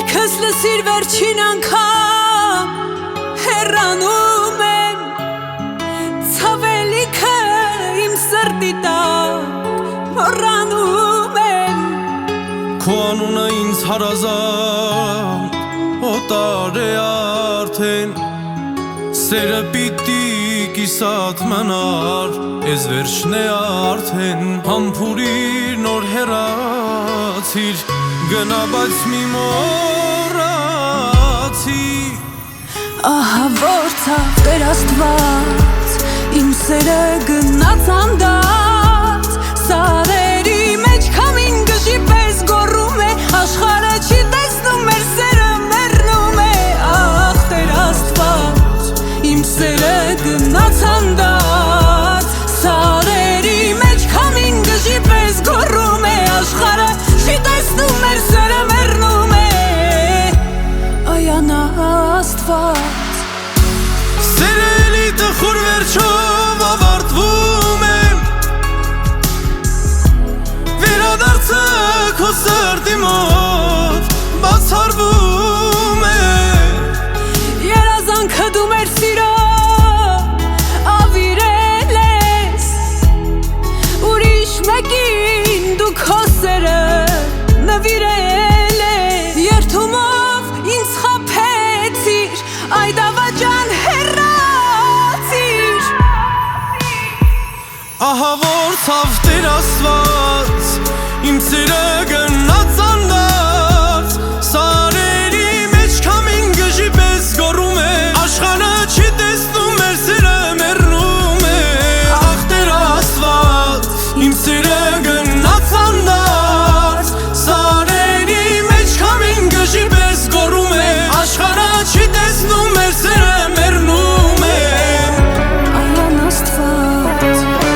Երգս լսիր վերջին անգամ հեռանում եմ ցավելիքը իմ սրտի տակ մոռանում եմ Քո անունը ինձ հարազատ օտար է արդեն Սերը պիտի կիսատ մնար Ես վերջն է արդեն Համբուրիր նոր հեռացիր Գնա բայց մի մոռացիր Ահա որ ցավ Տեր Աստված Իմ սերը գնաց անդած Սարերի մեջ քամին գժի պես գոռում է Աշխարհը չի տեսնում մեր սերը մեռնում է Ահ Տեր Աստված Իմ սերը գնաց անդած Սարերի մեջ քամին գժի պես գոռում է Աշխարհը չի տեսնում մեր սերը մեռնում է Այան Աստված Սերելի տխուր վերջով ավարտվում է Վերադարձը քո սրտի մոտ բացառվում է Երազանքը դու մեր սիրո ավիրել ես Ուրիշ մեկին դու քո սերը նվիրել ես Երդումով ինձ խաբեցիր Այդ ավաճան հեռացիր Ահա որ ցավ Տեր Աստված Իմ սերը գնաց անդարձ Սարերի մեջ քամին գժի պես գոռում է Աշխարհը չի տեսնում մեր սերը մեռնում է Ախ Տեր Աստված Իմ սերը գնաց անդարձ Սարերի մեջ քամին գժի պես գոռում է Աշխարհը չի տեսնում մեր սերը մեռնում է Այան Աստված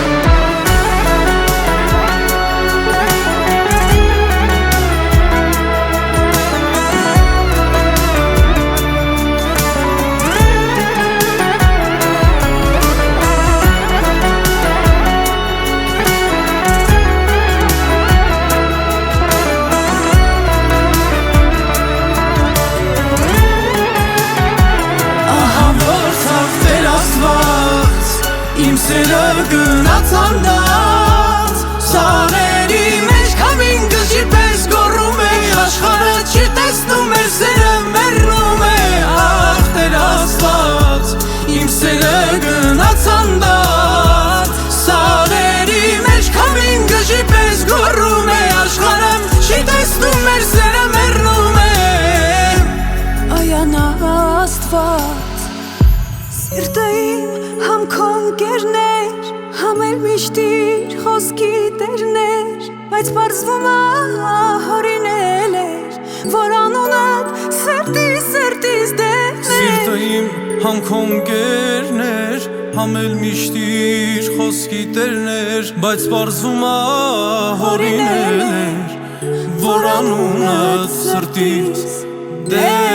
Իմ սերը գնաց անդած Սարերի մեջ քամին գժի պես գոռում է Աշխարհը չի տեսնում մեր սերը մեռնում է Ախ Տեր Աստված Իմ սերը գնաց անդած Սարերի մեջ քամին գժի պես գոռում է Աշխարհը չի տեսնում մեր սերը մեռնում է Այան Աստված Սիրտը իմ համ քո ընկերներ, համ էլ միշտ իր խոսքի տերներ Բայց պարզվում է հորինել էր, որ անունդ սրտիս դերներ Սիրտը իմ համ քո ընկերներ, համ էլ միշտ իր խոսքի տերներ Բայց պարզվում է հորինել էր, որ անունդ սրտիս դերներ